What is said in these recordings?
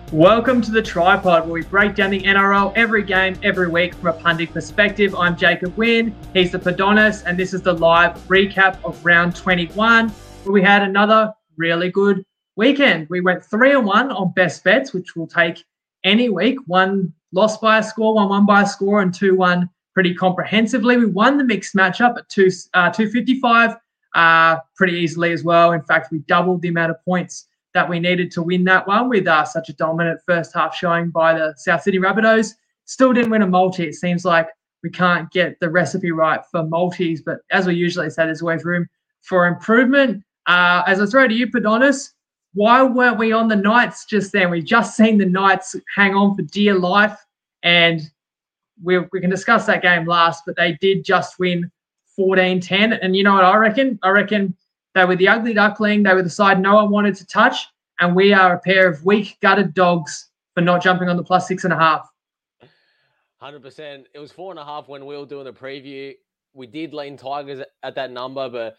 Welcome to the Tripod, where we break down the NRL every game, every week from a punting perspective. I'm Jacob Wynn, he's the Padonis, and this is the live recap of round 21, where we had another really good weekend. We went 3-1 on best bets, which we'll take any week. One lost by a score, one won by a score, and 2-1 pretty comprehensively. We won the mixed matchup at 255 pretty easily as well. In fact, we doubled the amount of points that we needed to win that one with such a dominant first half showing by the South Sydney Rabbitohs. Still didn't win a multi. It seems like we can't get the recipe right for multis, but as we usually say, there's always room for improvement. As I throw to you, Padonis, why weren't we on the Knights just then? We've just seen the Knights hang on for dear life, and we can discuss that game last, but they did just win 14-10. And you know what I reckon? I reckon they were the ugly duckling. They were the side no one wanted to touch. And we are a pair of weak, gutted dogs for not jumping on the plus 6.5. 100%. It was 4.5 when we were doing the preview. We did lean Tigers at that number, but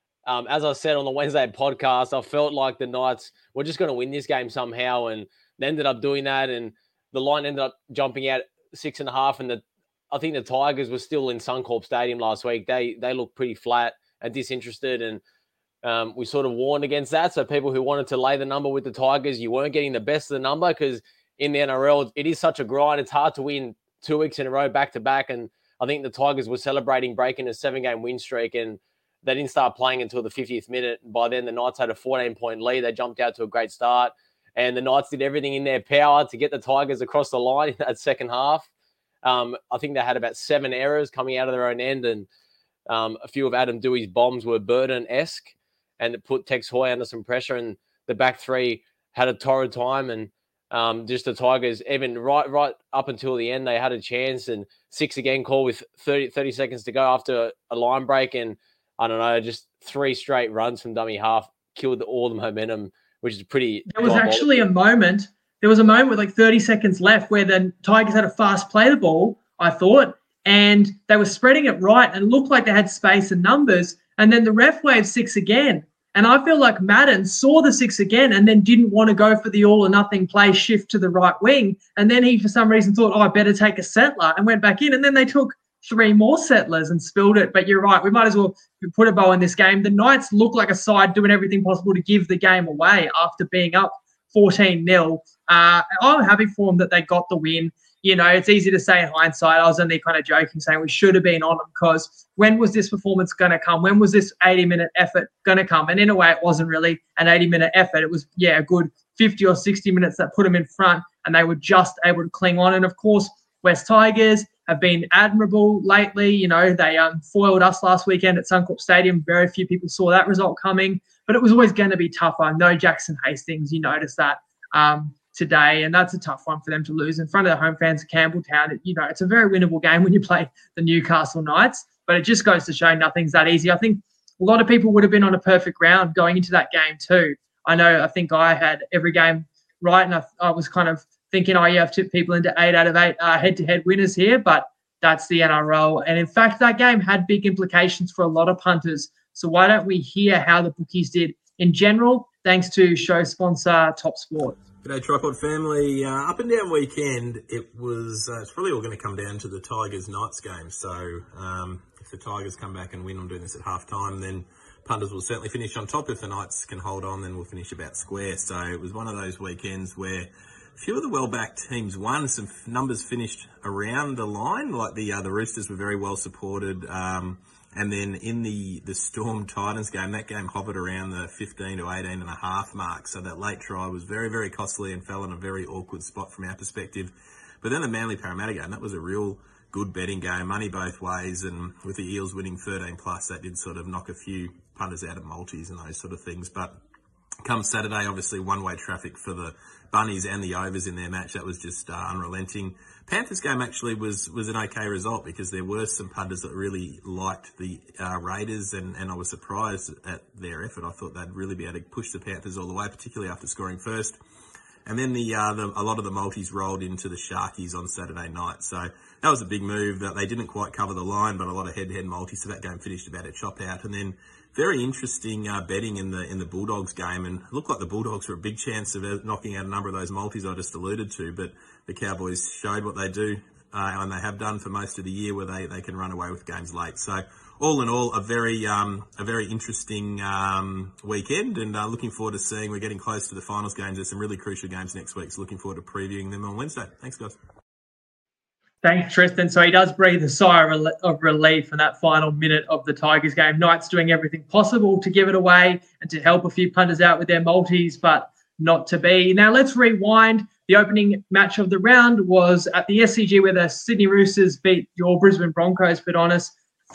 as I said on the Wednesday podcast, I felt like the Knights were just going to win this game somehow, and they ended up doing that. And the line ended up jumping out 6.5. And I think the Tigers were still in Suncorp Stadium last week. They looked pretty flat and disinterested, and we sort of warned against that. So people who wanted to lay the number with the Tigers, you weren't getting the best of the number, because in the NRL, it is such a grind. It's hard to win 2 weeks in a row back to back. And I think the Tigers were celebrating breaking a 7-game win streak, and they didn't start playing until the 50th minute. By then, the Knights had a 14-point lead. They jumped out to a great start, and the Knights did everything in their power to get the Tigers across the line in that second half. I think they had about 7 errors coming out of their own end, and a few of Adam Dewey's bombs were Burden-esque, and it put Tex Hoy under some pressure, and the back three had a torrid time. And just the Tigers, even right up until the end, they had a chance, and 6 again call with 30 seconds to go after a line break. And I don't know, just 3 straight runs from dummy half killed all the momentum, which is pretty... There was actually a moment with like 30 seconds left where the Tigers had a fast play the ball, I thought, and they were spreading it right and looked like they had space and numbers. And then the ref waved 6 again. And I feel like Madden saw the 6 again and then didn't want to go for the all or nothing play shift to the right wing. And then he, for some reason, thought, I better take a settler, and went back in. And then they took 3 more settlers and spilled it. But you're right, we might as well put a bow in this game. The Knights look like a side doing everything possible to give the game away after being up 14-0. I'm happy for them that they got the win. You know, it's easy to say in hindsight. I was only kind of joking, saying we should have been on them, because when was this performance going to come? When was this 80-minute effort going to come? And in a way, it wasn't really an 80-minute effort. It was, a good 50 or 60 minutes that put them in front, and they were just able to cling on. And, of course, West Tigers have been admirable lately. You know, they foiled us last weekend at Suncorp Stadium. Very few people saw that result coming, but it was always going to be tougher. No Jackson Hastings, you noticed that today, and that's a tough one for them to lose in front of the home fans of Campbelltown. It's a very winnable game when you play the Newcastle Knights, but it just goes to show nothing's that easy. I think a lot of people would have been on a perfect round going into that game too. I think I had every game right, and I was kind of thinking, you have tipped people into 8 out of 8 head-to-head winners here, but that's the NRL. And in fact, that game had big implications for a lot of punters. So why don't we hear how the bookies did in general, thanks to show sponsor Top Sport. G'day, Tripod family. Up and down weekend, it's probably all going to come down to the Tigers-Knights game. So if the Tigers come back and win, I'm doing this at halftime, then punters will certainly finish on top. If the Knights can hold on, then we'll finish about square. So it was one of those weekends where a few of the well-backed teams won. Some numbers finished around the line, like the Roosters were very well supported. And then in the Storm Titans game, that game hovered around the 15 to 18.5 mark. So that late try was very, very costly and fell in a very awkward spot from our perspective. But then the Manly Parramatta game, that was a real good betting game, money both ways. And with the Eels winning 13 plus, that did sort of knock a few punters out of multis and those sort of things. But come Saturday, obviously one-way traffic for the Bunnies and the overs in their match. That was just unrelenting. Panthers game actually was an okay result, because there were some punters that really liked the Raiders, and I was surprised at their effort. I thought they'd really be able to push the Panthers all the way, particularly after scoring first. And then a lot of the multis rolled into the Sharkies on Saturday night. So that was a big move. That they didn't quite cover the line, but a lot of head-to-head multis. So that game finished about a chop out. And then very interesting betting in the Bulldogs game, and it looked like the Bulldogs were a big chance of knocking out a number of those multis I just alluded to. But the Cowboys showed what they do, and they have done for most of the year, where they can run away with games late. So all in all, a very interesting weekend, and looking forward to seeing. We're getting close to the finals games. There's some really crucial games next week, so looking forward to previewing them on Wednesday. Thanks, guys. Thanks, Tristan. So he does breathe a sigh of relief in that final minute of the Tigers game. Knights doing everything possible to give it away and to help a few punters out with their multis, but not to be. Now let's rewind. The opening match of the round was at the SCG, where the Sydney Roosters beat your Brisbane Broncos, but honest,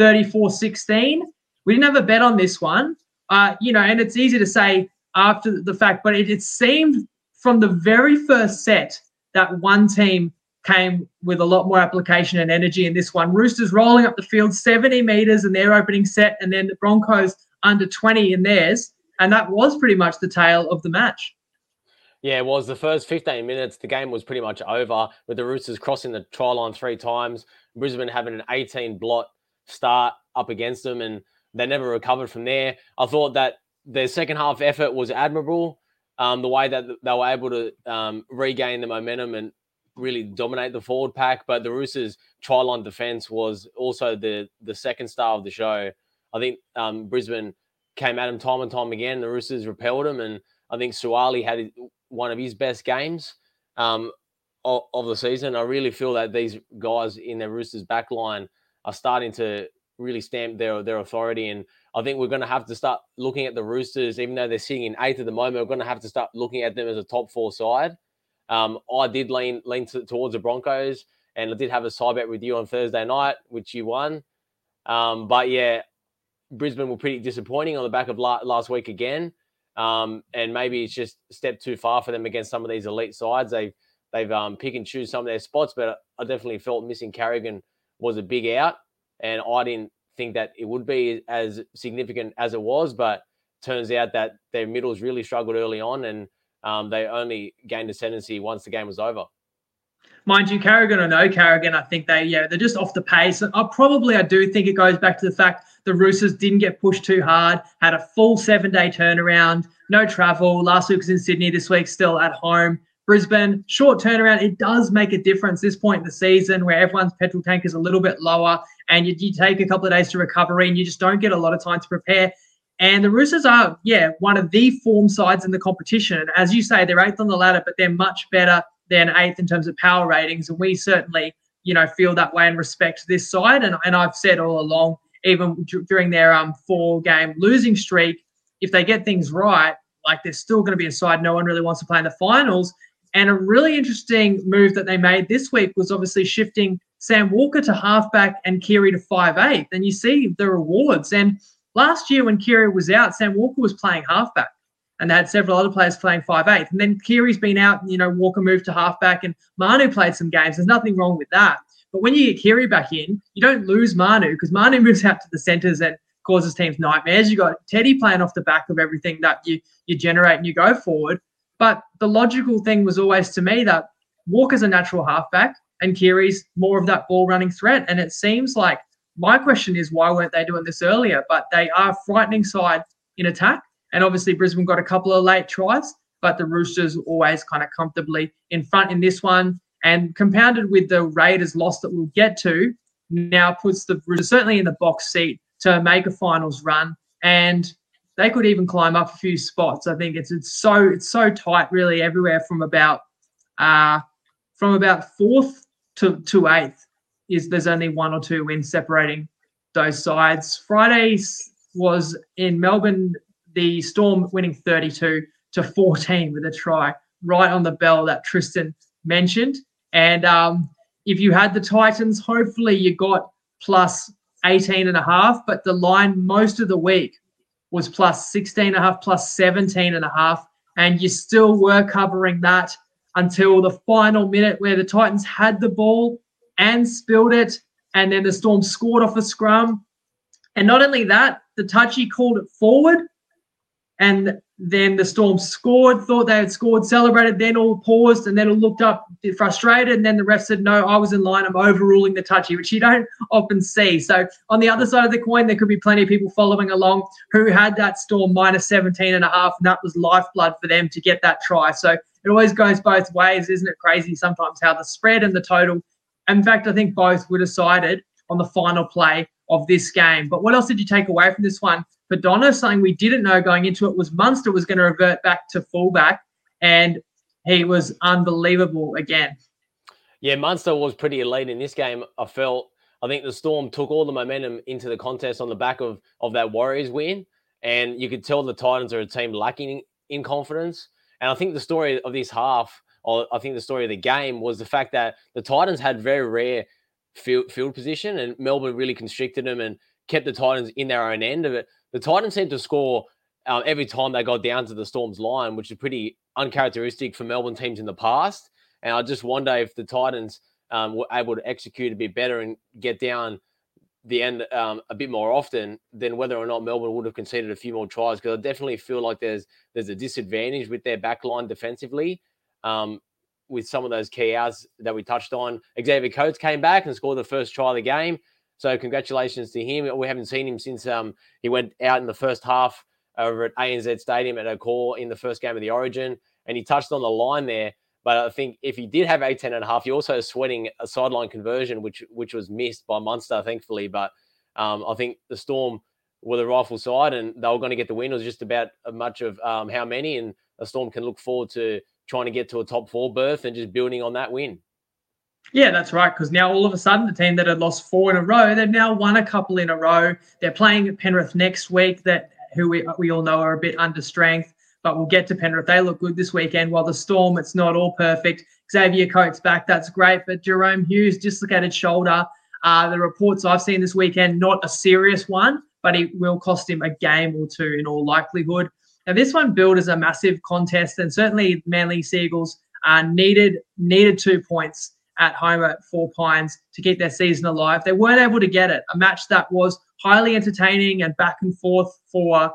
34-16. We didn't have a bet on this one, and it's easy to say after the fact, but it seemed from the very first set that one team came with a lot more application and energy in this one. Roosters rolling up the field 70 metres in their opening set, and then the Broncos under 20 in theirs, and that was pretty much the tale of the match. Yeah, it was. The first 15 minutes, the game was pretty much over, with the Roosters crossing the try line 3 times, Brisbane having an 18-blot start up against them, and they never recovered from there. I thought that their second half effort was admirable, the way that they were able to regain the momentum and really dominate the forward pack. But the Roosters' try line defence was also the second star of the show. I think Brisbane came at him time and time again. The Roosters repelled him, and I think Suwali had one of his best games of the season. I really feel that these guys in their Roosters back line are starting to really stamp their authority, and I think we're going to have to start looking at the Roosters, even though they're sitting in 8th at the moment. We're going to have to start looking at them as a top 4 side. I did lean towards the Broncos, and I did have a side bet with you on Thursday night, which you won. But yeah, Brisbane were pretty disappointing on the back of last week again. And maybe it's just a step too far for them against some of these elite sides. They've pick and choose some of their spots, but I definitely felt missing Carrigan was a big out, and I didn't think that it would be as significant as it was, but turns out that their middles really struggled early on, and they only gained ascendancy once the game was over. Mind you, Carrigan or no Carrigan, I think they're just off the pace. I do think it goes back to the fact the Roosters didn't get pushed too hard, had a full 7-day turnaround, no travel. Last week was in Sydney, this week still at home. Brisbane, short turnaround. It does make a difference this point in the season where everyone's petrol tank is a little bit lower, and you take a couple of days to recovery and you just don't get a lot of time to prepare. And the Roosters are, one of the form sides in the competition. And as you say, they're 8th on the ladder, but they're much better than 8th in terms of power ratings. And we certainly, feel that way and respect this side. And I've said all along, even during their 4-game losing streak, if they get things right, like they're still going to be a side no one really wants to play in the finals. And a really interesting move that they made this week was obviously shifting Sam Walker to halfback and Keary to 5'8". And you see the rewards. And last year when Keary was out, Sam Walker was playing halfback, and they had several other players playing 5'8". And then Keary's been out, Walker moved to halfback, and Manu played some games. There's nothing wrong with that. But when you get Keary back in, you don't lose Manu, because Manu moves out to the centres and causes teams nightmares. You got Teddy playing off the back of everything that you generate and you go forward. But the logical thing was always to me that Walker's a natural halfback and Keary's more of that ball running threat. And it seems like, my question is, why weren't they doing this earlier? But they are a frightening side in attack. And obviously Brisbane got a couple of late tries, but the Roosters always kind of comfortably in front in this one. And compounded with the Raiders loss that we'll get to, now puts the Roosters certainly in the box seat to make a finals run. And they could even climb up a few spots. I think it's so tight, really, everywhere from about 4th to 8th. There's only 1 or 2 wins separating those sides. Friday was in Melbourne, the Storm winning 32-14 with a try right on the bell that Tristan mentioned. And if you had the Titans, hopefully you got plus 18.5, but the line most of the week was plus 16.5, plus 17.5, and you still were covering that until the final minute where the Titans had the ball and spilled it, and then the Storm scored off a scrum. And not only that, the touchy called it forward, And then the Storm scored, thought they had scored, celebrated, then all paused and then all looked up frustrated. And then the ref said, no, I was in line. I'm overruling the touchy, which you don't often see. So on the other side of the coin, there could be plenty of people following along who had that Storm minus 17.5, and that was lifeblood for them to get that try. So it always goes both ways. Isn't it crazy sometimes how the spread and the total, in fact, I think both were decided on the final play of this game. But what else did you take away from this one? For Donna, something we didn't know going into it was Munster was going to revert back to fullback, and he was unbelievable again. Yeah, Munster was pretty elite in this game, I felt. I think the Storm took all the momentum into the contest on the back of that Warriors win, and you could tell the Titans are a team lacking in confidence. And I think the story of this half, or I think the story of the game, was the fact that the Titans had very rare field position, and Melbourne really constricted them and kept the Titans in their own end of it. The Titans seemed to score every time they got down to the Storm's line, which is pretty uncharacteristic for Melbourne teams in the past. And I just wonder if the Titans were able to execute a bit better and get down the end a bit more often, then whether or not Melbourne would have conceded a few more tries, because I definitely feel like there's a disadvantage with their back line defensively. With some of those key outs that we touched on. Xavier Coates came back and scored the first try of the game. So congratulations to him. We haven't seen him since he went out in the first half over at ANZ Stadium at Accor in the first game of the Origin. And he touched on the line there. But I think if he did have 18.5, he also was sweating a sideline conversion, which was missed by Munster, thankfully. But I think the Storm were the rifle side and they were going to get the win. It was just about much of how many. And the Storm can look forward to trying to get to a top 4 berth and just building on that win. Yeah, that's right, because now all of a sudden the team that had lost 4 in a row, they've now won a couple in a row. They're playing at Penrith next week, who we all know are a bit under strength, but we'll get to Penrith. They look good this weekend, while the Storm, it's not all perfect. Xavier Coates back, that's great, but Jerome Hughes, dislocated shoulder. The reports I've seen this weekend, not a serious one, but it will cost him a game or two in all likelihood. Now, this one billed as a massive contest, and certainly Manly Seagulls needed 2 points at home at Four Pines to keep their season alive. They weren't able to get it. A match that was highly entertaining and back and forth for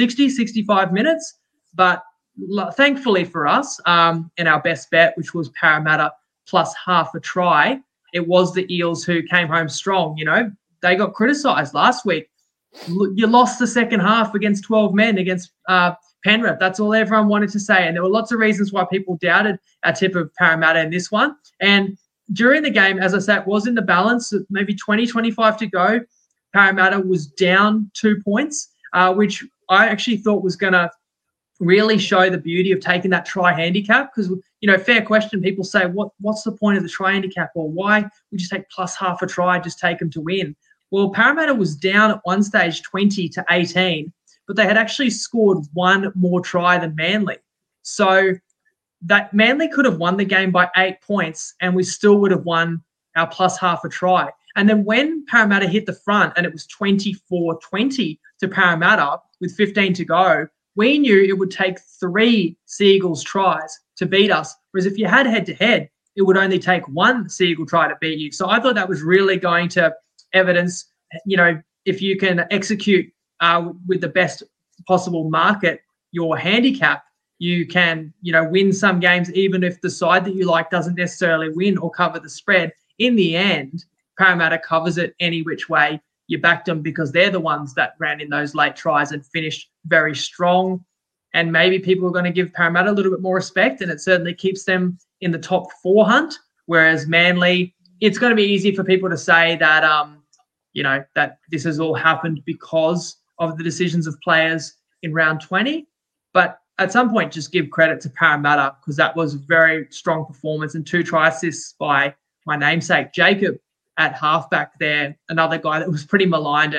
65 minutes. But thankfully for us, in our best bet, which was Parramatta plus half a try, it was the Eels who came home strong. You know, they got criticised last week. You lost the second half against 12 men against Penrith. That's all everyone wanted to say. And there were lots of reasons why people doubted our tip of Parramatta in this one. And during the game, as I said, it was in the balance, maybe 20-25 to go. Parramatta was down 2 points, which I actually thought was going to really show the beauty of taking that try handicap. Because, you know, fair question, people say, what's the point of the try handicap? Or why would you take plus half a try, just take them to win? Well, Parramatta was down at one stage 20-18, but they had actually scored one more try than Manly. So that Manly could have won the game by 8 points and we still would have won our plus half a try. And then when Parramatta hit the front and it was 24-20 to Parramatta with 15 to go, we knew it would take 3 Seagulls tries to beat us. Whereas if you had head-to-head, it would only take 1 Seagull try to beat you. So I thought that was really going to evidence, you know, if you can execute with the best possible market your handicap, you can, you know, win some games even if the side that you like doesn't necessarily win or cover the spread. In the end, Parramatta covers it any which way. You backed them because they're the ones that ran in those late tries and finished very strong. And maybe people are going to give Parramatta a little bit more respect, and it certainly keeps them in the top 4 hunt, whereas Manly, it's going to be easy for people to say that, you know, that this has all happened because of the decisions of players in round 20. But at some point, just give credit to Parramatta because that was a very strong performance and 2 try assists by my namesake, Jacob, at halfback there, another guy that was pretty maligned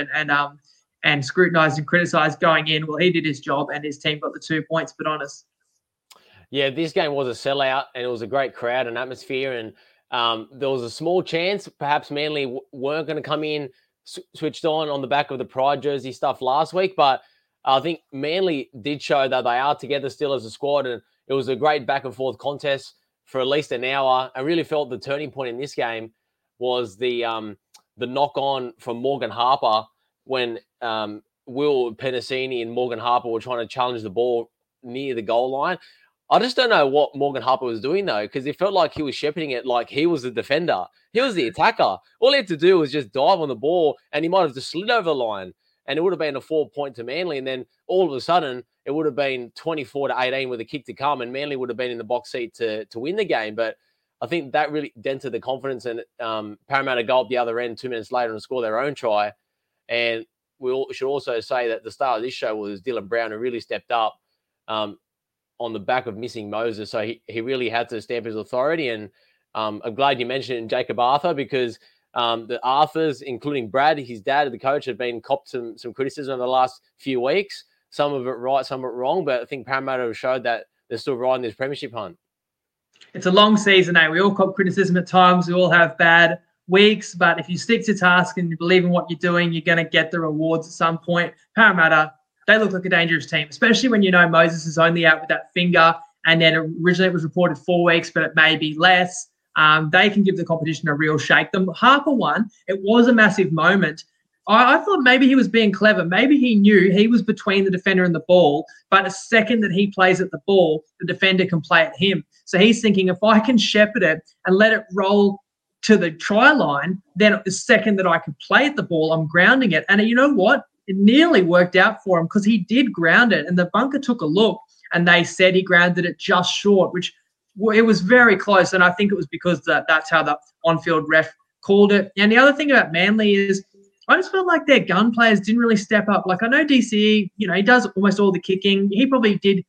and scrutinised and criticised going in. Well, he did his job and his team got the 2 points, but honest. Yeah, this game was a sellout and it was a great crowd and atmosphere, and there was a small chance perhaps Manly weren't going to come in switched on the back of the Pride jersey stuff last week, but I think Manly did show that they are together still as a squad, and it was a great back and forth contest for at least an hour. I really felt the turning point in this game was the knock on from Morgan Harper when Will Penasini and Morgan Harper were trying to challenge the ball near the goal line. I just don't know what Morgan Harper was doing, though, because it felt like he was shepherding it like he was the defender. He was the attacker. All he had to do was just dive on the ball, and he might have just slid over the line, and it would have been a 4-point to Manly. And then all of a sudden, it would have been 24-18 with a kick to come, and Manly would have been in the box seat to win the game. But I think that really dented the confidence, and Parramatta go up the other end 2 minutes later and score their own try. And we should also say that the star of this show was Dylan Brown, who really stepped up on the back of missing Moses. So he really had to stamp his authority. And I'm glad you mentioned Jacob Arthur, because the Arthurs, including Brad, his dad, the coach, have been copped some criticism over the last few weeks. Some of it right, some of it wrong. But I think Parramatta have showed that they're still riding this premiership hunt. It's a long season, eh? We all cop criticism at times. We all have bad weeks. But if you stick to task and you believe in what you're doing, you're going to get the rewards at some point. Parramatta, they look like a dangerous team, especially when you know Moses is only out with that finger, and then originally it was reported 4 weeks, but it may be less. They can give the competition a real shake. The Harper one, it was a massive moment. I thought maybe he was being clever. Maybe he knew he was between the defender and the ball, but a second that he plays at the ball, the defender can play at him. So he's thinking, if I can shepherd it and let it roll to the try line, then the second that I can play at the ball, I'm grounding it. And you know what? It nearly worked out for him, because he did ground it, and the bunker took a look and they said he grounded it just short, which it was very close. And I think it was because that's how the on-field ref called it. And the other thing about Manly is I just felt like their gun players didn't really step up. Like, I know DCE, he does almost all the kicking. He probably did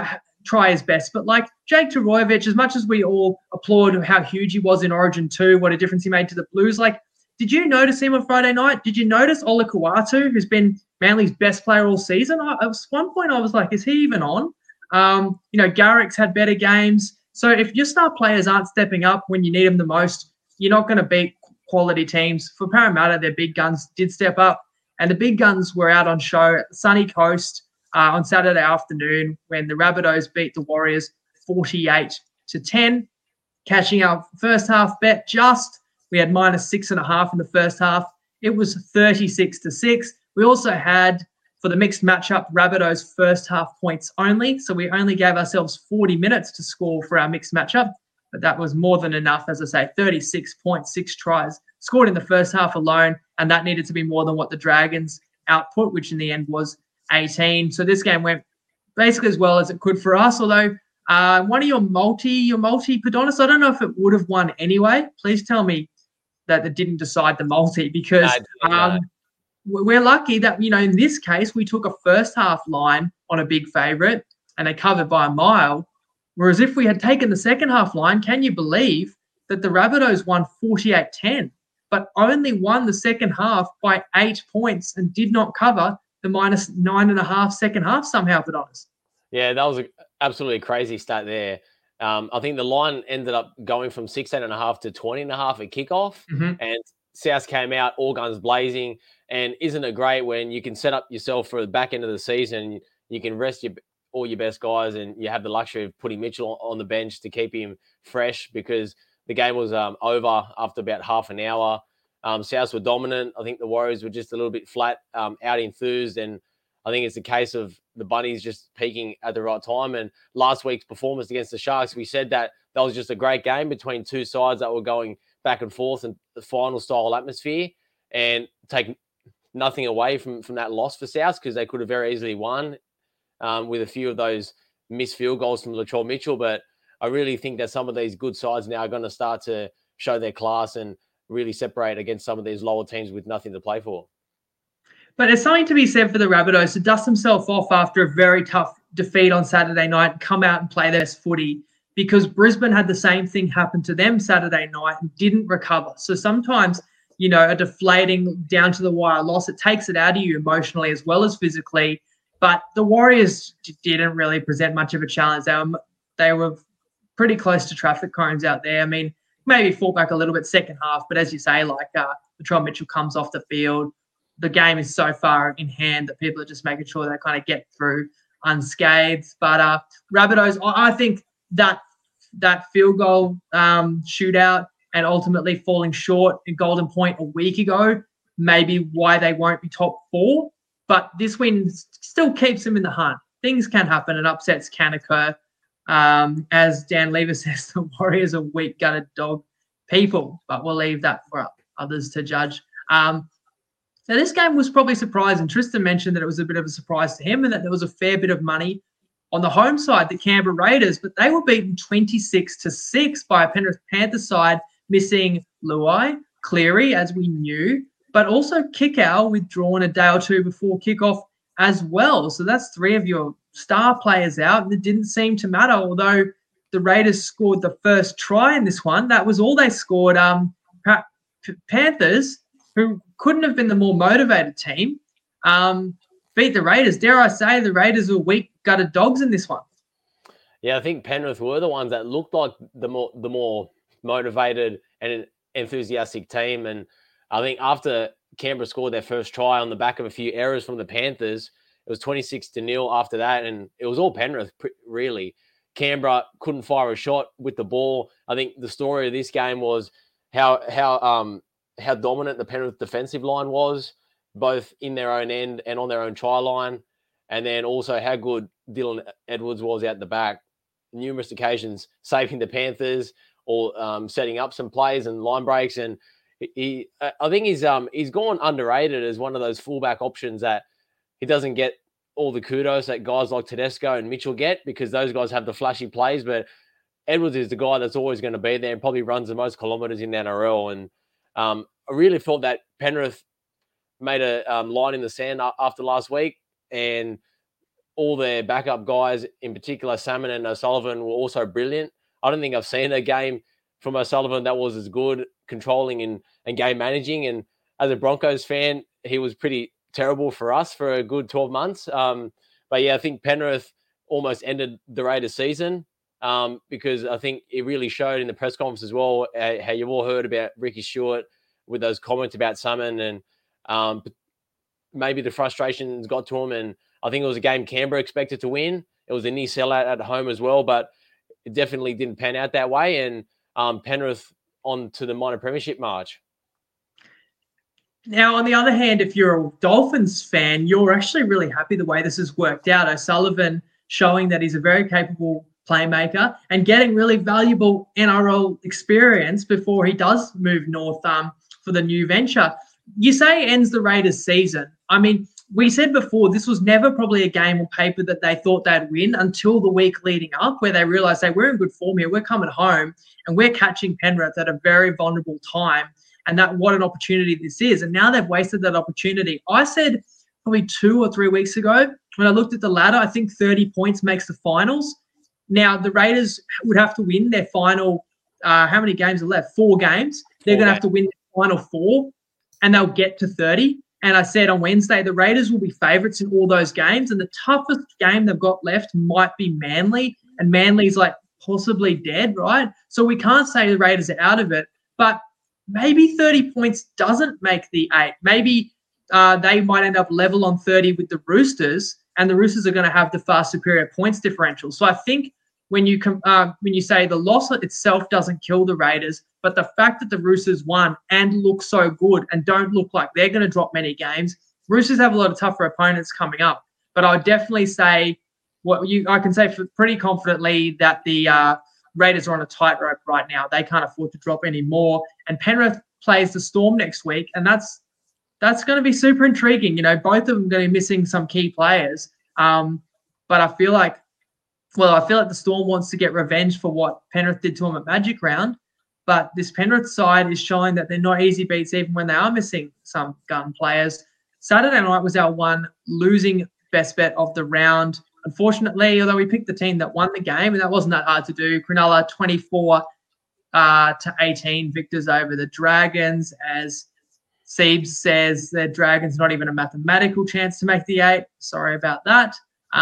try his best. But like Jake Trbojevic, as much as we all applaud how huge he was in Origin 2, what a difference he made to the Blues, like, did you notice him on Friday night? Did you notice Ola Kawatu, who's been Manly's best player all season? At one point I was like, is he even on? Garrick's had better games. So if your star players aren't stepping up when you need them the most, you're not going to beat quality teams. For Parramatta, their big guns did step up, and the big guns were out on show at the Sunny Coast on Saturday afternoon when the Rabbitohs beat the Warriors 48-10, catching our first half bet just. We had -6.5 in the first half. It was 36-6. We also had, for the mixed matchup, Rabbitohs first half points only. So we only gave ourselves 40 minutes to score for our mixed matchup. But that was more than enough, as I say, 36 points, 6 tries scored in the first half alone. And that needed to be more than what the Dragons output, which in the end was 18. So this game went basically as well as it could for us. Although one of your multi Padonis, I don't know if it would have won anyway. Please tell me that it didn't decide the multi, because we're lucky that, in this case, we took a first half line on a big favourite and they covered by a mile. Whereas if we had taken the second half line, can you believe that the Rabbitohs won 48-10, but only won the second half by 8 points and did not cover the -9.5 second half somehow, Padonis? Yeah, that was an absolutely crazy stat there. I think the line ended up going from 16.5 to 20.5 at kickoff, and South came out all guns blazing. And isn't it great when you can set up yourself for the back end of the season? You can rest all your best guys, and you have the luxury of putting Mitchell on the bench to keep him fresh, because the game was over after about half an hour. South were dominant. I think the Warriors were just a little bit flat, out enthused, and I think it's a case of the Bunnies just peaking at the right time. And last week's performance against the Sharks, we said that was just a great game between two sides that were going back and forth in the final style atmosphere, and take nothing away from that loss for South, because they could have very easily won with a few of those missed field goals from Latrell Mitchell. But I really think that some of these good sides now are going to start to show their class and really separate against some of these lower teams with nothing to play for. But there's something to be said for the Rabbitohs to dust themselves off after a very tough defeat on Saturday night and come out and play their best footy, because Brisbane had the same thing happen to them Saturday night and didn't recover. So sometimes, a deflating down to the wire loss, it takes it out of you emotionally as well as physically. But the Warriors didn't really present much of a challenge. They were pretty close to traffic cones out there. I mean, maybe fought back a little bit second half, but as you say, Latrell Mitchell comes off the field. The game is so far in hand that people are just making sure they kind of get through unscathed. But Rabbitohs, I think that field goal shootout and ultimately falling short in Golden Point a week ago, maybe why they won't be top 4. But this win still keeps them in the hunt. Things can happen and upsets can occur. As Dan Lever says, the Warriors are weak gutted dog people, but we'll leave that for others to judge. So this game was probably surprising. Tristan mentioned that it was a bit of a surprise to him and that there was a fair bit of money on the home side, the Canberra Raiders, but they were beaten 26-6 by a Penrith Panthers side, missing Luai, Cleary, as we knew, but also Kikau withdrawn a day or two before kickoff as well. So that's 3 of your star players out. It didn't seem to matter, although the Raiders scored the first try in this one. That was all they scored. Panthers, who couldn't have been the more motivated team, beat the Raiders. Dare I say the Raiders were weak-gutted dogs in this one? Yeah, I think Penrith were the ones that looked like the more motivated and enthusiastic team. And I think after Canberra scored their first try on the back of a few errors from the Panthers, it was 26-0 after that, and it was all Penrith, really. Canberra couldn't fire a shot with the ball. I think the story of this game was how dominant the Penrith defensive line was, both in their own end and on their own try line, and then also how good Dylan Edwards was out the back. Numerous occasions saving the Panthers or setting up some plays and line breaks. And I think he's gone underrated as one of those fullback options that he doesn't get all the kudos that guys like Tedesco and Mitchell get, because those guys have the flashy plays. But Edwards is the guy that's always going to be there and probably runs the most kilometres in the NRL. And I really thought that Penrith made a line in the sand after last week, and all their backup guys, in particular Salmon and O'Sullivan, were also brilliant. I don't think I've seen a game from O'Sullivan that was as good controlling and game managing. And as a Broncos fan, he was pretty terrible for us for a good 12 months. But yeah, I think Penrith almost ended the Raiders season because I think it really showed in the press conference as well how you've all heard about Ricky Stewart with those comments about Salmon, and maybe the frustrations got to him. And I think it was a game Canberra expected to win. It was a near sellout at home as well, but it definitely didn't pan out that way. And Penrith on to the minor premiership march. Now, on the other hand, if you're a Dolphins fan, you're actually really happy the way this has worked out. O'Sullivan showing that he's a very capable playmaker and getting really valuable NRL experience before he does move north for the new venture. You say ends the Raiders season. I mean, we said before this was never probably a game on paper that they thought they'd win until the week leading up, where they realised, hey, we're in good form here, we're coming home and we're catching Penrith at a very vulnerable time, and that what an opportunity this is. And now they've wasted that opportunity. I said probably 2 or 3 weeks ago when I looked at the ladder, I think 30 points makes the finals. Now, the Raiders would have to win their final, how many games are left? 4 games. They're going to have to win their final 4, and they'll get to 30. And I said on Wednesday, the Raiders will be favourites in all those games. And the toughest game they've got left might be Manly. And Manly's like possibly dead, right? So we can't say the Raiders are out of it. But maybe 30 points doesn't make the 8. Maybe they might end up level on 30 with the Roosters. And the Roosters are going to have the far superior points differential. So I think when you say the loss itself doesn't kill the Raiders, but the fact that the Roosters won and look so good and don't look like they're going to drop many games, Roosters have a lot of tougher opponents coming up. But I would definitely say I can say pretty confidently that the Raiders are on a tightrope right now. They can't afford to drop any more. And Penrith plays the Storm next week, and that's going to be super intriguing. You know, both of them are going to be missing some key players. But I feel like the Storm wants to get revenge for what Penrith did to them at Magic Round. But this Penrith side is showing that they're not easy beats even when they are missing some gun players. Saturday night was our one losing best bet of the round. Unfortunately, although we picked the team that won the game, and that wasn't that hard to do, Cronulla 24-18 victors over the Dragons. As Siebes says, the Dragons not even a mathematical chance to make the 8. Sorry about that.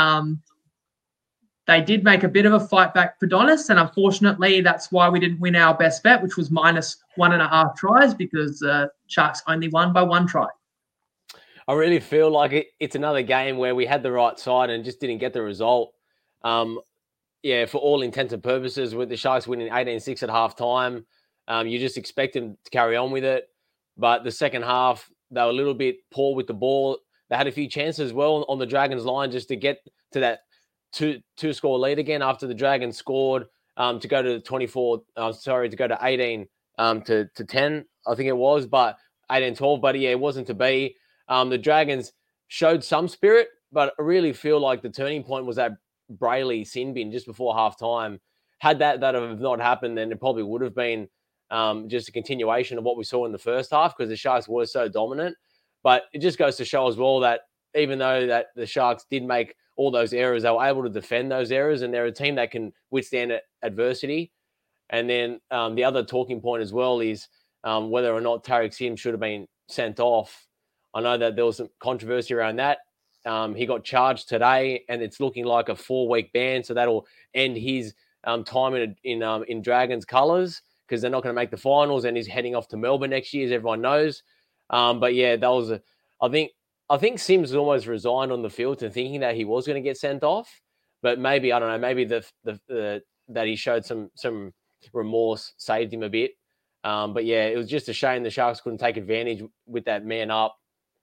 They did make a bit of a fight back for Donis, and unfortunately that's why we didn't win our best bet, which was -1.5 tries, because Sharks only won by 1 try. I really feel like it's another game where we had the right side and just didn't get the result. For all intents and purposes, with the Sharks winning 18-6 at halftime, you just expect them to carry on with it. But the second half, they were a little bit poor with the ball. they had a few chances as well on the Dragons line just to get to that two score lead again after the Dragons scored to go to 18 to 10, I think it was, but 18-12, but yeah, it wasn't to be. The Dragons showed some spirit, but I really feel like the turning point was that Brayley sin bin just before halftime. Had that have not happened, then it probably would have been just a continuation of what we saw in the first half because the Sharks were so dominant. But it just goes to show as well that even though that the Sharks did make all those errors, they were able to defend those errors, and they're a team that can withstand adversity. And then the other talking point as well is whether or not Tariq Sims should have been sent off. I know that there was some controversy around that. He got charged today, and it's looking like a 4-week ban, so that'll end his time in Dragons colours because they're not going to make the finals, and he's heading off to Melbourne next year, as everyone knows. But yeah, that was I think Sims almost resigned on the field to thinking that he was going to get sent off, but maybe I don't know. Maybe that he showed some remorse saved him a bit. But yeah, it was just a shame the Sharks couldn't take advantage with that man up.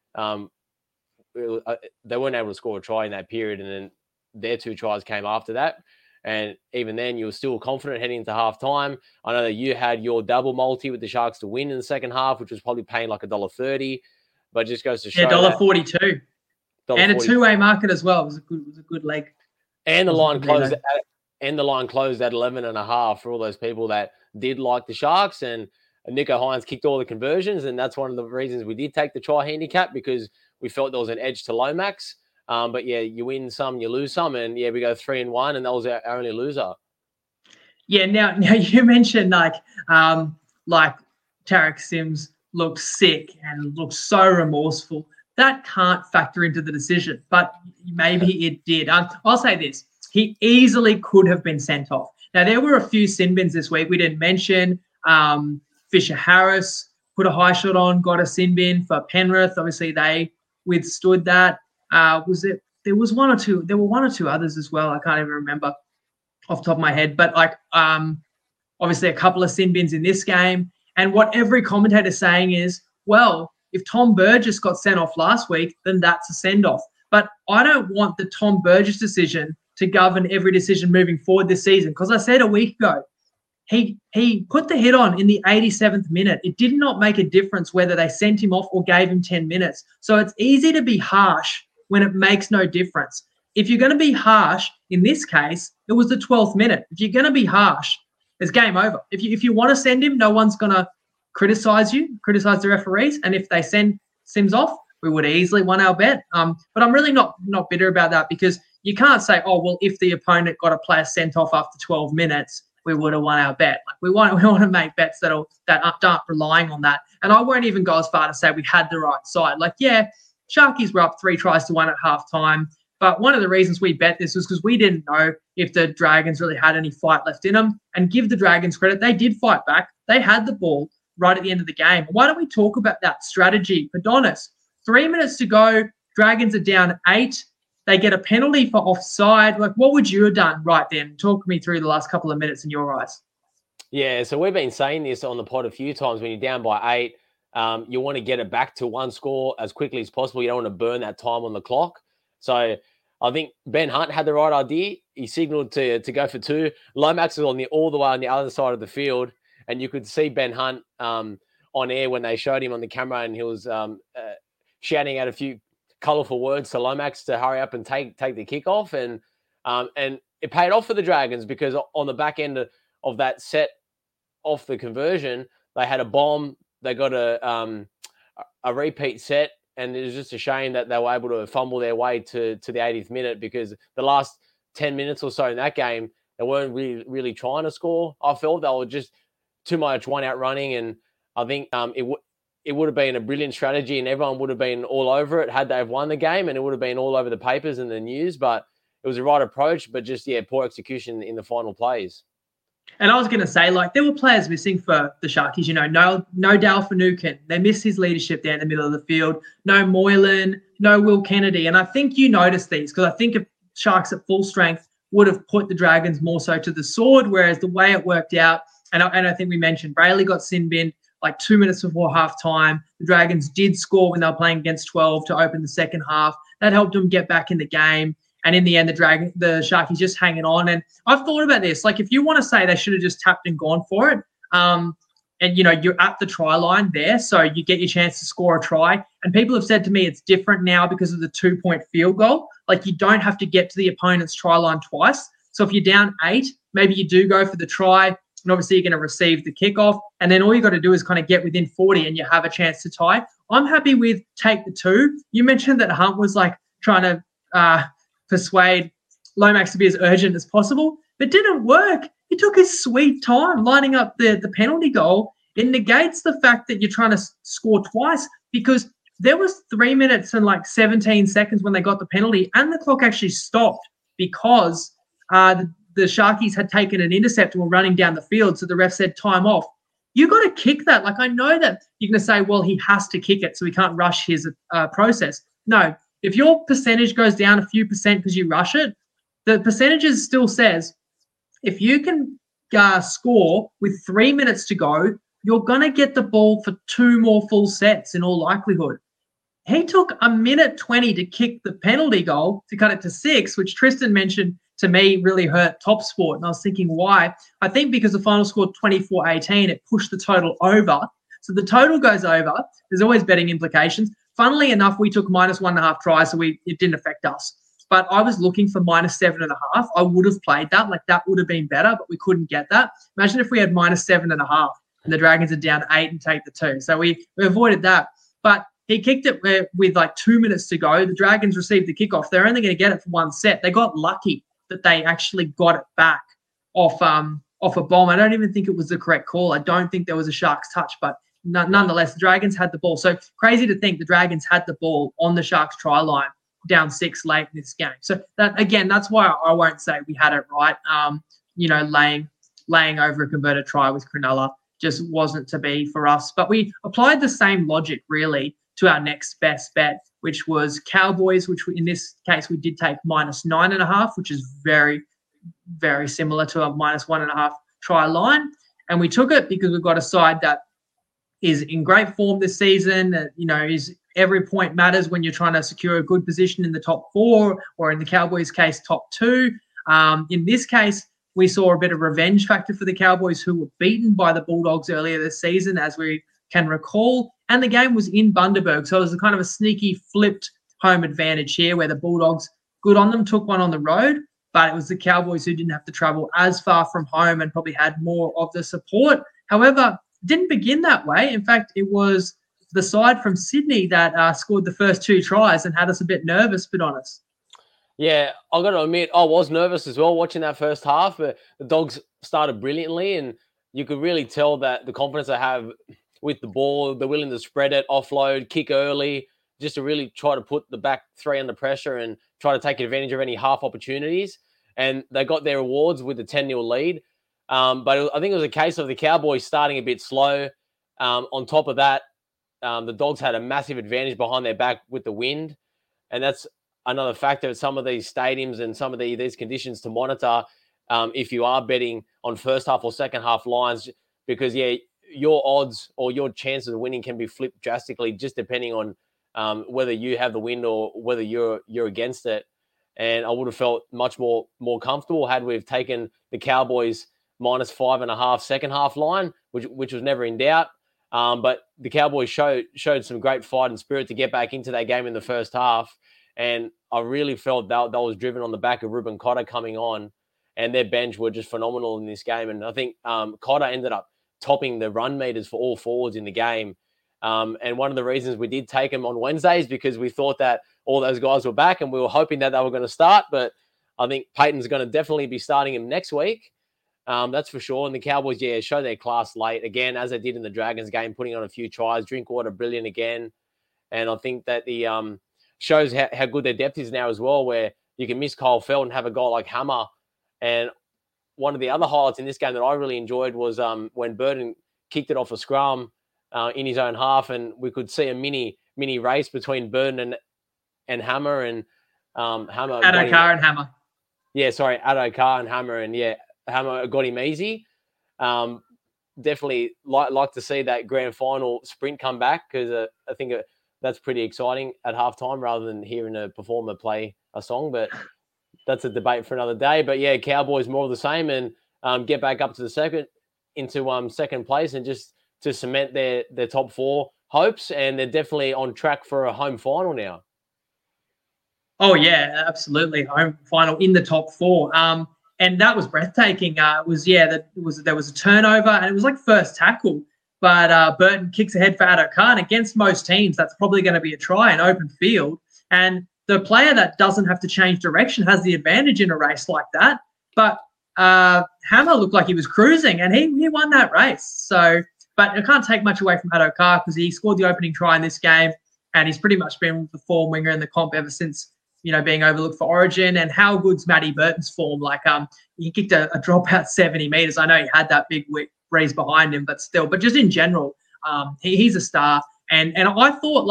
They weren't able to score a try in that period, and then their 2 tries came after that. And even then, you were still confident heading into halftime. I know that you had your double multi with the Sharks to win in the second half, which was probably paying like $1.30. But it just goes to show $1.42. And a 2-way market as well. It was a good leg. And the line closed at 11.5 for all those people that did like the Sharks. And Nico Hines kicked all the conversions, and that's one of the reasons we did take the try handicap because we felt there was an edge to Lomax. But yeah, you win some, you lose some, and yeah, we go 3-1, and that was our only loser. Yeah, now you mentioned like Tariq Sims looks sick and looks so remorseful. That can't factor into the decision, but maybe it did. I'll say this. He easily could have been sent off. Now, there were a few sin bins this week. We didn't mention Fisher Harris put a high shot on, got a sin bin for Penrith. Obviously, they withstood that. There were one or two others as well. I can't even remember off the top of my head. But obviously a couple of sin bins in this game. And what every commentator is saying is, well, if Tom Burgess got sent off last week, then that's a send-off. But I don't want the Tom Burgess decision to govern every decision moving forward this season. Because I said a week ago, he put the hit on in the 87th minute. It did not make a difference whether they sent him off or gave him 10 minutes. So it's easy to be harsh when it makes no difference. If you're going to be harsh, in this case, it was the 12th minute. If you're going to be harsh, it's game over. If you want to send him, no one's going to criticize the referees. And if they send Sims off, we would have easily won our bet. But I'm really not bitter about that because you can't say, oh, well, if the opponent got a player sent off after 12 minutes, we would have won our bet. Like we want to make bets that aren't relying on that. And I won't even go as far to say we had the right side. Like, yeah, Sharkies were up 3-1 at halftime. But one of the reasons we bet this was because we didn't know if the Dragons really had any fight left in them. And give the Dragons credit, they did fight back. They had the ball right at the end of the game. Why don't we talk about that strategy? Adonis, 3 minutes to go. Dragons are down 8. They get a penalty for offside. Like, what would you have done right then? Talk me through the last couple of minutes in your eyes. Yeah, so we've been saying this on the pod a few times. When you're down by 8, you want to get it back to one score as quickly as possible. You don't want to burn that time on the clock. So I think Ben Hunt had the right idea. He signalled to go for 2. Lomax was all the way on the other side of the field, and you could see Ben Hunt on air when they showed him on the camera, and he was shouting out a few colourful words to Lomax to hurry up and take the kickoff, and it paid off for the Dragons because on the back end of that set off the conversion, they had a bomb. They got a repeat set. And it was just a shame that they were able to fumble their way to the 80th minute because the last 10 minutes or so in that game, they weren't really trying to score. I felt they were just too much one-out running, and I think it would have been a brilliant strategy and everyone would have been all over it had they have won the game, and it would have been all over the papers and the news. But it was the right approach, but just, poor execution in the final plays. And I was going to say, there were players missing for the Sharkies. No Dale Finucane. They missed his leadership down the middle of the field. No Moylan, no Will Kennedy. And I think you noticed these because I think if Sharks at full strength would have put the Dragons more so to the sword, whereas the way it worked out, and I think we mentioned Brayley got sin binned, like 2 minutes before halftime. The Dragons did score when they were playing against 12 to open the second half. That helped them get back in the game. And in the end, the Sharkies just hanging on. And I've thought about this. Like, if you want to say they should have just tapped and gone for it, and, you're at the try line there, so you get your chance to score a try. And people have said to me it's different now because of the 2-point field goal. Like, you don't have to get to the opponent's try line twice. So if you're down 8, maybe you do go for the try, and obviously you're going to receive the kickoff. And then all you got to do is kind of get within 40 and you have a chance to tie. I'm happy with take the 2. You mentioned that Hunt was like trying to persuade Lomax to be as urgent as possible. It didn't work. He took his sweet time lining up the penalty goal. It negates the fact that you're trying to score twice, because there was 3 minutes and like 17 seconds when they got the penalty, and the clock actually stopped because the Sharkies had taken an intercept and were running down the field. So the ref said time off. You got to kick that. Like, I know that you're going to say, well, he has to kick it, so we can't rush his process. No, if your percentage goes down a few percent because you rush it, the percentages still says if you can score with 3 minutes to go, you're going to get the ball for 2 more full sets in all likelihood. He took a minute 20 to kick the penalty goal to cut it to 6, which Tristan mentioned to me really hurt Top Sport. And I was thinking, why? I think because the final score 24-18, it pushed the total over. So the total goes over. There's always betting implications. Funnily enough, we took minus 1.5 tries, so it didn't affect us. But I was looking for minus 7.5. I would have played that. Like, that would have been better, but we couldn't get that. Imagine if we had minus 7.5 and the Dragons are down 8 and take the 2. So we avoided that. But he kicked it with like 2 minutes to go. The Dragons received the kickoff. They're only going to get it for 1 set. They got lucky that they actually got it back off a bomb. I don't even think it was the correct call. I don't think there was a Sharks touch, but nonetheless, the Dragons had the ball. So crazy to think the Dragons had the ball on the Sharks try line down 6 late in this game. So that, again, that's why I won't say we had it right. Laying over a converted try with Cronulla just wasn't to be for us. But we applied the same logic really to our next best bet, which was Cowboys, which in this case we did take minus 9.5, which is very, very similar to a minus 1.5 try line. And we took it because we've got a side that is in great form this season. Is every point matters when you're trying to secure a good position in the top 4, or in the Cowboys' case, top 2. In this case, we saw a bit of revenge factor for the Cowboys, who were beaten by the Bulldogs earlier this season, as we can recall. And the game was in Bundaberg, so it was a kind of a sneaky flipped home advantage here, where the Bulldogs, good on them, took one on the road, but it was the Cowboys who didn't have to travel as far from home and probably had more of the support. However, it didn't begin that way. In fact, it was the side from Sydney that scored the first 2 tries and had us a bit nervous, but honest. Yeah, I've got to admit, I was nervous as well watching that first half, but the Dogs started brilliantly, and you could really tell that the confidence they have with the ball, they're willing to spread it, offload, kick early, just to really try to put the back 3 under pressure and try to take advantage of any half opportunities. And they got their rewards with the 10-0 lead. But I think it was a case of the Cowboys starting a bit slow. On top of that, the Dogs had a massive advantage behind their back with the wind. And that's another factor at some of these stadiums and some of these conditions to monitor if you are betting on first half or second half lines, because, your odds or your chances of winning can be flipped drastically just depending on whether you have the wind or whether you're against it. And I would have felt much more comfortable had we've taken the Cowboys minus 5.5 second half line, which was never in doubt. But the Cowboys showed some great fight and spirit to get back into that game in the first half. And I really felt that was driven on the back of Ruben Cotter coming on, and their bench were just phenomenal in this game. And I think Cotter ended up topping the run meters for all forwards in the game. And one of the reasons we did take him on Wednesday is because we thought that all those guys were back and we were hoping that they were going to start. But I think Payton's going to definitely be starting him next week. That's for sure. And the Cowboys, show their class late, again, as they did in the Dragons game, putting on a few tries. Drinkwater, brilliant again. And I think that the shows how good their depth is now as well, where you can miss Kyle Feldt and have a guy like Hammer. And one of the other highlights in this game that I really enjoyed was when Burton kicked it off a scrum in his own half, and we could see a mini race between Burton and Hammer, and Hammer. Addo-Carr and Hammer. Yeah, sorry, Addo-Carr and Hammer, and Hammer got him easy. definitely like to see that grand final sprint come back, because I think that's pretty exciting at halftime rather than hearing a performer play a song. But that's a debate for another day. But yeah, Cowboys more of the same, and get back up to the second place, and just to cement their top four hopes. And they're definitely on track for a home final now. Oh yeah, absolutely, home final in the top four. And that was breathtaking. There was a turnover, and it was like first tackle, but Burton kicks ahead for Addo-Carr, and against most teams, that's probably going to be a try in open field. And the player that doesn't have to change direction has the advantage in a race like that. But Hammer looked like he was cruising, and he won that race. So, but I can't take much away from Addo-Carr, because he scored the opening try in this game, and he's pretty much been the form winger in the comp ever since, being overlooked for Origin. And how good's Matty Burton's form? Like, he kicked a dropout 70 metres. I know he had that big breeze behind him, but still. But just in general, he's a star. And I thought,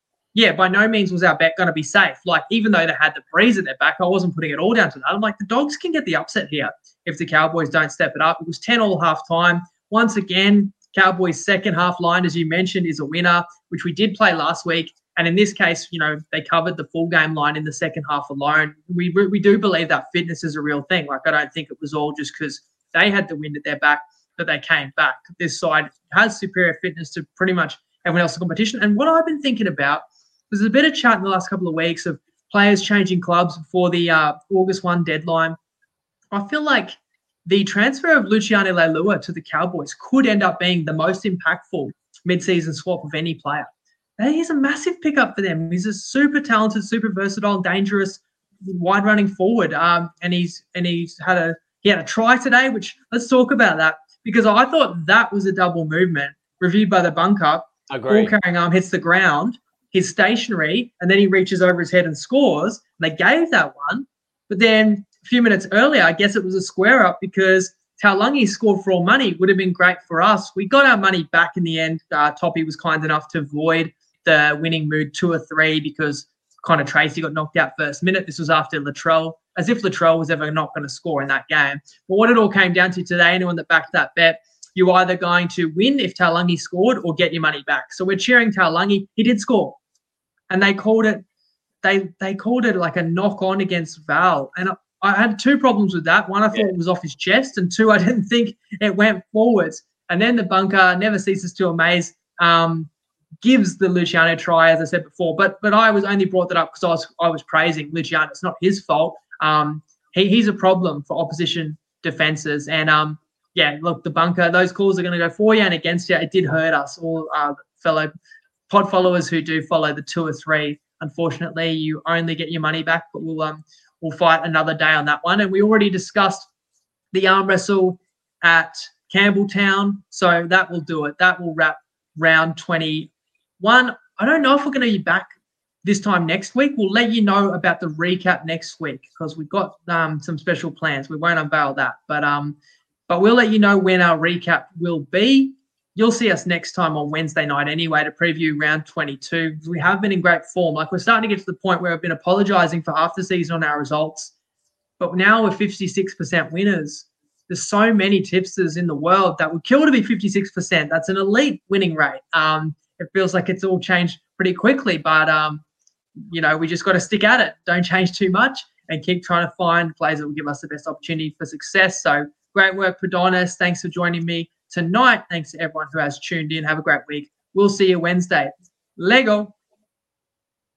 by no means was our bet going to be safe. Like, even though they had the breeze at their back, I wasn't putting it all down to that. I'm like, the Dogs can get the upset here if the Cowboys don't step it up. It was 10-all half-time. Once again, Cowboys' second half line, as you mentioned, is a winner, which we did play last week. And in this case, they covered the full game line in the second half alone. We do believe that fitness is a real thing. Like, I don't think it was all just because they had the wind at their back that they came back. This side has superior fitness to pretty much everyone else in the competition. And what I've been thinking about, there's a bit of chat in the last couple of weeks of players changing clubs before the August 1 deadline. I feel like the transfer of Luciano Leilua to the Cowboys could end up being the most impactful mid-season swap of any player. He's a massive pickup for them. He's a super talented, super versatile, dangerous, wide-running forward. And he's had a try today, which let's talk about that, because I thought that was a double movement reviewed by the bunker. Agreed. Ball carrying arm hits the ground. He's stationary, and then he reaches over his head and scores. And they gave that one. But then a few minutes earlier, I guess it was a square up, because Taulagi scored for all money. Would have been great for us. We got our money back in the end. Toppy was kind enough to void the winning mood 2 or 3, because Connor Tracy got knocked out first minute. This was after Latrell, as if Latrell was ever not going to score in that game. But what it all came down to today, anyone that backed that bet, you're either going to win if Taulagi scored or get your money back. So we're cheering Taulagi. He did score. And they called it like a knock-on against Val. And I had 2 problems with that. One, I thought it was off his chest, and 2, I didn't think it went forwards. And then the bunker never ceases to amaze, gives the Luciano try, as I said before. But I was only brought that up because I was praising Luciano. It's not his fault. He's a problem for opposition defenses. And, look, the bunker, those calls are going to go for you and against you. It did hurt us, all fellow pod followers who do follow the 2 or 3. Unfortunately, you only get your money back, but we'll fight another day on that one. And we already discussed the arm wrestle at Campbelltown, so that will do it. That will wrap round 21. I don't know if we're going to be back this time next week. We'll let you know about the recap next week, because we've got some special plans. We won't unveil that, but we'll let you know when our recap will be. You'll see us next time on Wednesday night anyway to preview round 22. We have been in great form. Like, we're starting to get to the point where I've been apologising for half the season on our results. But now we're 56% winners. There's so many tipsters in the world that would kill to be 56%. That's an elite winning rate. It feels like it's all changed pretty quickly. But, we just got to stick at it. Don't change too much and keep trying to find plays that will give us the best opportunity for success. So great work, Predonis. Thanks for joining me tonight. Thanks to everyone who has tuned in. Have a great week. We'll see you Wednesday. Lego.